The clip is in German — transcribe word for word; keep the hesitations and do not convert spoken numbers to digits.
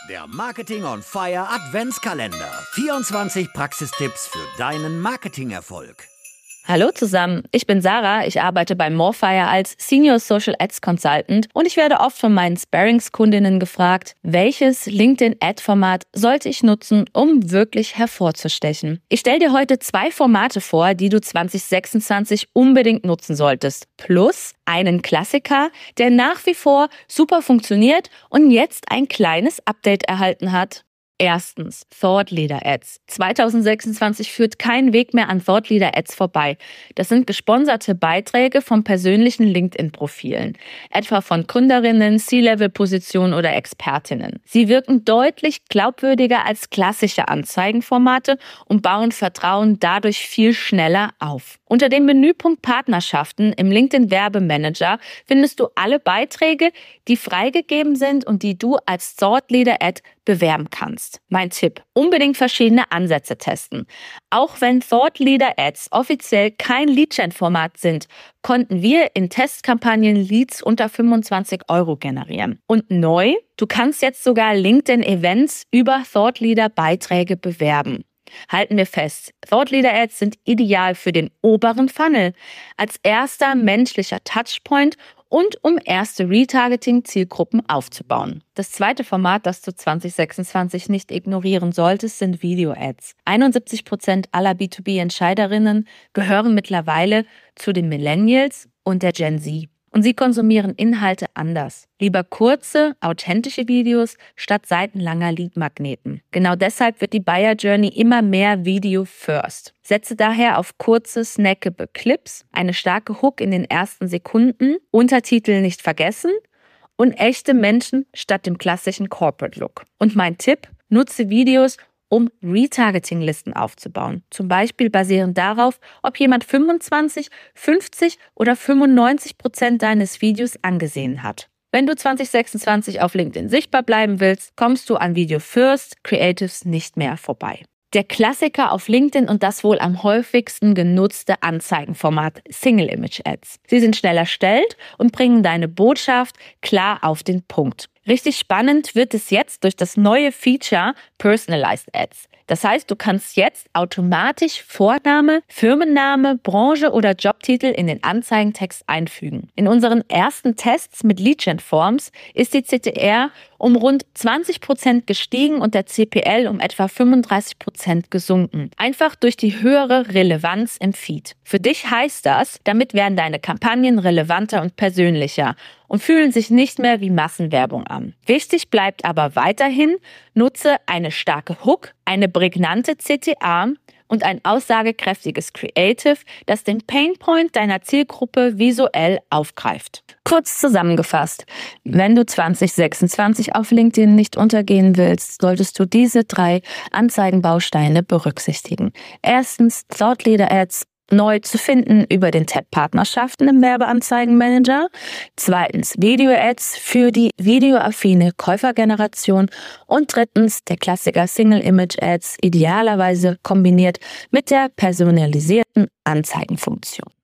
Der Marketing on Fire Adventskalender. vierundzwanzig Praxistipps für deinen Marketingerfolg. Hallo zusammen, ich bin Sarah, ich arbeite bei Morefire als Senior Social Ads Consultant und ich werde oft von meinen Sparringskundinnen gefragt, welches LinkedIn-Ad-Format sollte ich nutzen, um wirklich hervorzustechen. Ich stelle dir heute zwei Formate vor, die du zwanzig sechsundzwanzig unbedingt nutzen solltest, plus einen Klassiker, der nach wie vor super funktioniert und jetzt ein kleines Update erhalten hat. Erstens, Thought Leader Ads. zwanzig sechsundzwanzig führt kein Weg mehr an Thought Leader Ads vorbei. Das sind gesponserte Beiträge von persönlichen LinkedIn-Profilen, etwa von Gründerinnen, C-Level-Positionen oder Expertinnen. Sie wirken deutlich glaubwürdiger als klassische Anzeigenformate und bauen Vertrauen dadurch viel schneller auf. Unter dem Menüpunkt Partnerschaften im LinkedIn Werbemanager findest du alle Beiträge, die freigegeben sind und die du als Thought Leader Ad bewerben kannst. Mein Tipp: unbedingt verschiedene Ansätze testen. Auch wenn Thought Leader Ads offiziell kein Lead-Gen-Format sind, konnten wir in Testkampagnen Leads unter fünfundzwanzig Euro generieren. Und neu, du kannst jetzt sogar LinkedIn-Events über Thought Leader-Beiträge bewerben. Halten wir fest, Thought Leader Ads sind ideal für den oberen Funnel, als erster menschlicher Touchpoint und um erste Retargeting-Zielgruppen aufzubauen. Das zweite Format, das du zwanzig sechsundzwanzig nicht ignorieren solltest, sind Video-Ads. einundsiebzig Prozent aller B zwei B-Entscheiderinnen gehören mittlerweile zu den Millennials und der Gen Z. Und sie konsumieren Inhalte anders. Lieber kurze, authentische Videos statt seitenlanger Lead-Magneten. Genau deshalb wird die Buyer Journey immer mehr Video first. Setze daher auf kurze, snackable Clips, eine starke Hook in den ersten Sekunden, Untertitel nicht vergessen und echte Menschen statt dem klassischen Corporate Look. Und mein Tipp: nutze Videos, um Retargeting-Listen aufzubauen. Zum Beispiel basierend darauf, ob jemand fünfundzwanzig, fünfzig oder fünfundneunzig Prozent deines Videos angesehen hat. Wenn du zwanzig sechsundzwanzig auf LinkedIn sichtbar bleiben willst, kommst du an Video First Creatives nicht mehr vorbei. Der Klassiker auf LinkedIn und das wohl am häufigsten genutzte Anzeigenformat Single Image Ads. Sie sind schnell erstellt und bringen deine Botschaft klar auf den Punkt. Richtig spannend wird es jetzt durch das neue Feature Personalized Ads. Das heißt, du kannst jetzt automatisch Vorname, Firmenname, Branche oder Jobtitel in den Anzeigentext einfügen. In unseren ersten Tests mit Lead-Gen-Forms ist die C T R um rund zwanzig Prozent gestiegen und der C P L um etwa fünfunddreißig Prozent gesunken. Einfach durch die höhere Relevanz im Feed. Für dich heißt das, damit werden deine Kampagnen relevanter und persönlicher und fühlen sich nicht mehr wie Massenwerbung an. Wichtig bleibt aber weiterhin, nutze eine starke Hook, eine prägnante C T A und ein aussagekräftiges Creative, das den Painpoint deiner Zielgruppe visuell aufgreift. Kurz zusammengefasst: Wenn du zwanzig sechsundzwanzig auf LinkedIn nicht untergehen willst, solltest du diese drei Anzeigenbausteine berücksichtigen. Erstens, Thought Leader Ads neu zu finden über den Tab Partnerschaften im Werbeanzeigenmanager. Zweitens, Video-Ads für die videoaffine Käufergeneration. Und drittens, der Klassiker Single-Image-Ads, idealerweise kombiniert mit der personalisierten Anzeigenfunktion.